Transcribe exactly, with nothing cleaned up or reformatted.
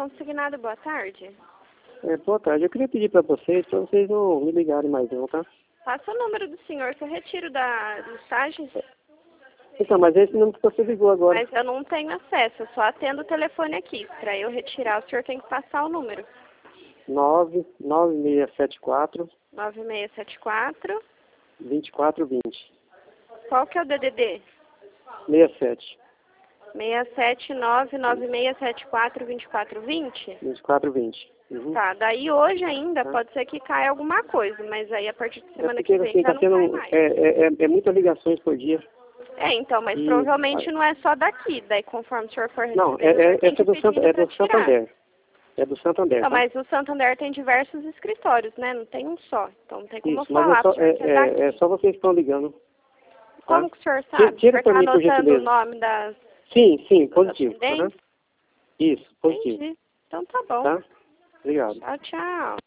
Consignado, boa tarde. É, boa tarde. Eu queria pedir para vocês, para vocês não me ligarem mais não, tá? Passa o número do senhor que eu retiro da listagem. Então, mas esse número que você ligou agora. Mas eu não tenho acesso, eu só atendo o telefone aqui. Para eu retirar, o senhor tem que passar o número. nove nove seis sete quatro, nove seis sete quatro. vinte e quatro vinte. Qual que é o D D D? sessenta e sete. seis sete nove nove seis sete quatro vinte e quatro vinte? vinte e quatro vinte. Uhum. Tá, daí hoje ainda Tá. pode ser que caia alguma coisa, mas aí a partir de É semana porque que vem assim, já tá não tendo, cai mais. é, é, é, é muitas ligações por dia. É, então, mas E- provavelmente não é só daqui, daí conforme o senhor for recebendo, Não, é, o senhor é, tem essa que é do, ir Santa, pedindo é pra do tirar. Santander. É do Santander, Não, tá? mas o Santander tem diversos escritórios, né? Não tem um só. Então não tem como Isso, eu mas é falar só, pro senhor é, que é daqui. é, é só vocês que estão ligando. Tá? Como que o senhor Tira- sabe? O tira senhor pra tá mim, por anotando o gentileza. nome das, Sim, sim, dos positivo. Uhum. atendentes? Isso, positivo. Entendi. Então tá bom. Tá? Obrigado. Tchau, tchau.